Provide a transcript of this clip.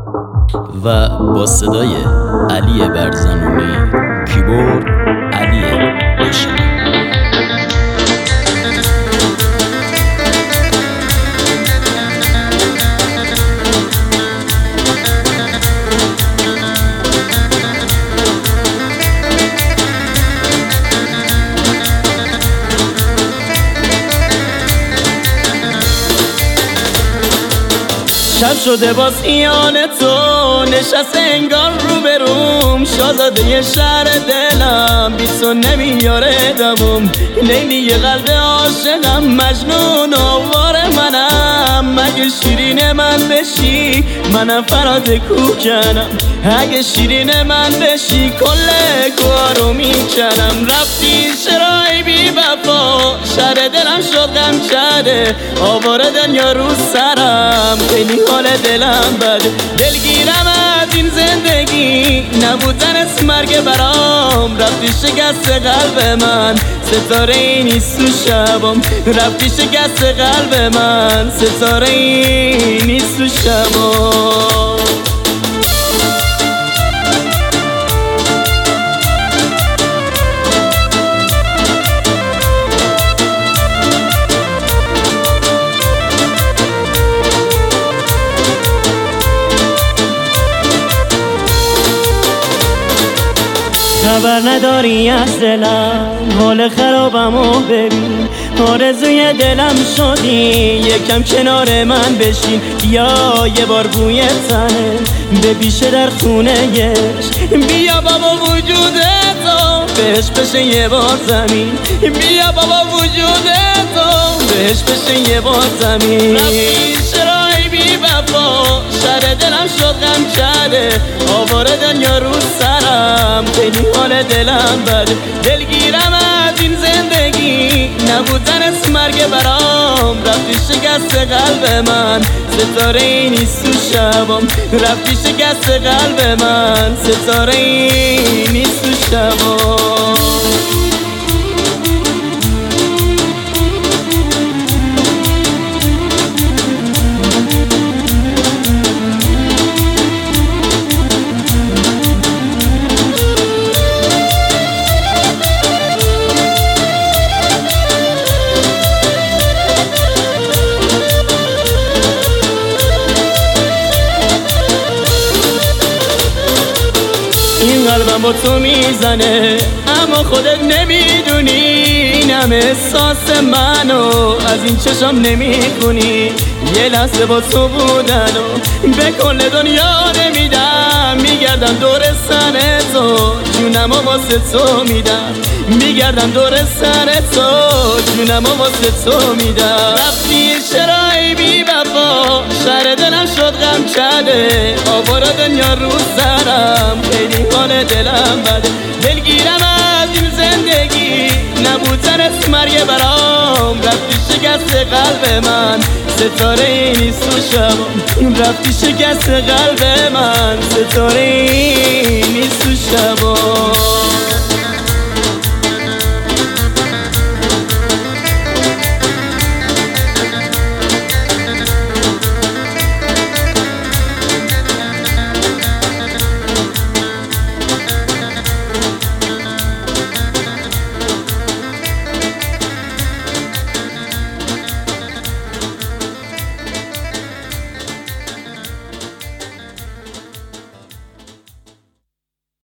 و با صدای علی برزنونی، کیبورد علی باشی. شب شده باز ایان تو نشست انگار رو بروم، شازاده شهر دلم بی تو نمیاره دموم. لیلی قلب عاشقم مجنون آوار منم، مگه شیرین من بشی منم فرات کوکنم. اگه شیرین من بشی کل کارو میکنم. رفتی چرای بی وفا شهر دلم شد غم کرده، آوار دنیا رو سرم خیلی حال دلم بده. دلگیرم از این زندگی نبودن اسم مرگ برام. رفتی شکست قلب من ستاره ای نیست تو شبام. رفتی شکست قلب من ستاره ای نیست تو شبام. خبر نداری از دلم حال خرابمو ببین، آرزوی دلم شدی یکم کنار من بشین. یا یه بار بوی تنه بپیشه در خونه گش، بیا بابا وجود تو بهش بشه یه بار زمین. بیا بابا وجود تو بهش بشه یه بار زمین. رفتی چرای بی وفا شهر دلم شد غم کرده، آوار دنیا رو سرم خیلی حال دلم بده. دلگیرم از این زندگی نبودن اسم مرگ برام. رفتی شکست قلب من ستاره ای نیست تو شبام. رفتی شکست قلب من ستاره ای نیست تو شبام. این قلبم با تو میزنه اما خودت نمیدونی، اینم احساس منو از این چشم نمیخونی. یه لحظه با تو بودن و به کل دنیا نمیدم، میگردم دور سر تو جونم و واسه تو میدم. میگردم دور سر تو جونم و واسه تو میدم. رفتی چرای بی وفا شهر دلم شد غم کرده، آوار دنیا رو سرم خیلی حال دلم بده. دلگیرم از این زندگی نبودن اسم مرگ برام. رفتی شکست قلب من ستاره ای نیست تو شبام. رفتی شکست قلب من ستاره ای نیست تو شبام.